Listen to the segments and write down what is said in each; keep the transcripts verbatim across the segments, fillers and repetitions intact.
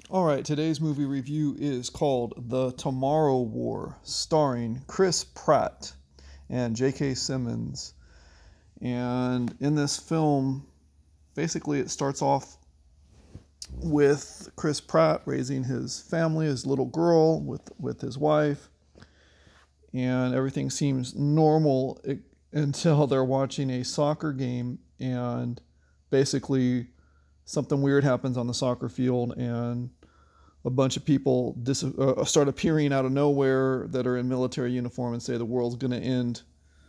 All right, today's movie review is called The Tomorrow War, starring Chris Pratt and J K. Simmons. And in this film, basically, it starts off with Chris Pratt raising his family, his little girl, with, with his wife, and everything seems normal it, until they're watching a soccer game, and basically, something weird happens on the soccer field, and a bunch of people dis- uh, start appearing out of nowhere that are in military uniform and say the world's going to end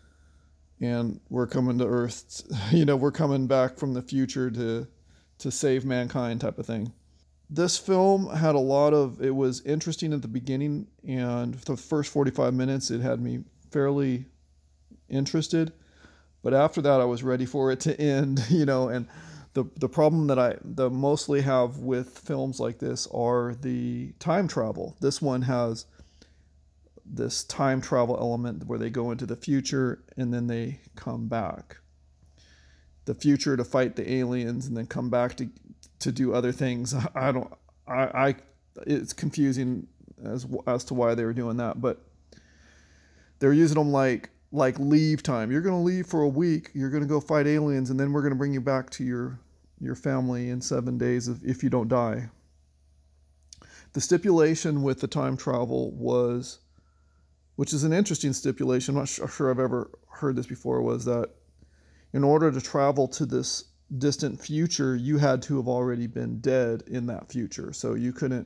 and we're coming to Earth. You know, we're coming back from the future to to save mankind, type of thing. This film had a lot of. It was interesting at the beginning, and the first forty-five minutes, it had me fairly interested. But after that, I was ready for it to end. You know, and the the problem that I the mostly have with films like this are the time travel. This one has this time travel element where they go into the future and then they come back. The future to fight the aliens and then come back to to do other things. I don't. I. I it's confusing as as to why they were doing that, but they're using them like like leave time. You're going to leave for a week. You're going to go fight aliens, and then we're going to bring you back to your your family in seven days if, if you don't die. The stipulation with the time travel was, which is an interesting stipulation, I'm not sure I've ever heard this before, was that in order to travel to this distant future, you had to have already been dead in that future. So you couldn't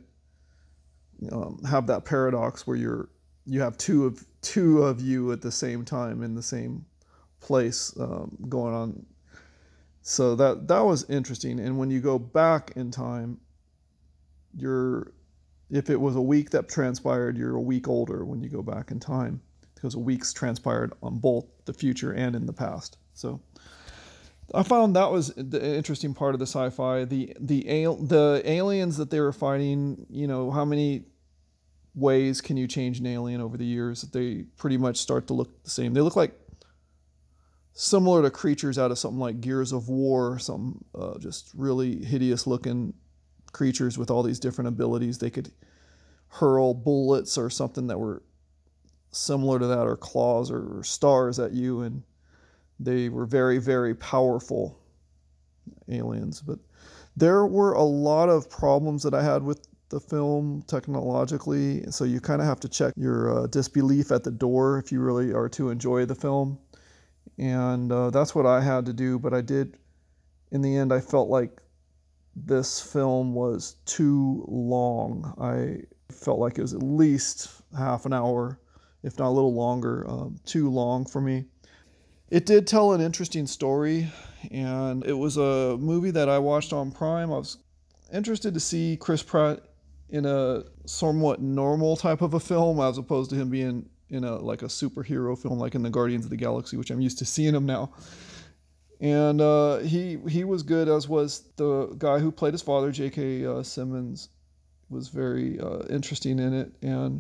um, have that paradox where you're you have two of two of you at the same time in the same place um, going on. So that that was interesting. And when you go back in time, you're if it was a week that transpired, you're a week older when you go back in time because a week's transpired on both the future and in the past. So I found that was the interesting part of the sci-fi. The the al- the aliens that they were fighting. You know, how many ways can you change an alien over the years? They pretty much start to look the same. They look like similar to creatures out of something like Gears of War, some uh, just really hideous looking creatures with all these different abilities. They could hurl bullets or something that were similar to that, or claws or stars at you, and they were very, very powerful aliens. But there were a lot of problems that I had with the film technologically, so you kind of have to check your uh, disbelief at the door if you really are to enjoy the film. And uh, that's what I had to do. But I did, in the end, I felt like this film was too long. I felt like it was at least half an hour, if not a little longer, um, too long for me. It did tell an interesting story, and it was a movie that I watched on Prime. I was interested to see Chris Pratt in a somewhat normal type of a film as opposed to him being in a like a superhero film like in the Guardians of the Galaxy, which I'm used to seeing him now. And uh, he he was good, as was the guy who played his father, J K. Uh, Simmons, was very uh, interesting in it. And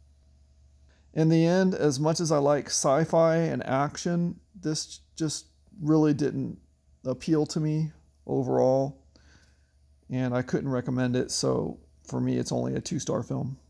in the end, as much as I like sci-fi and action, this just really didn't appeal to me overall, and I couldn't recommend it. So for me, it's only a two-star film.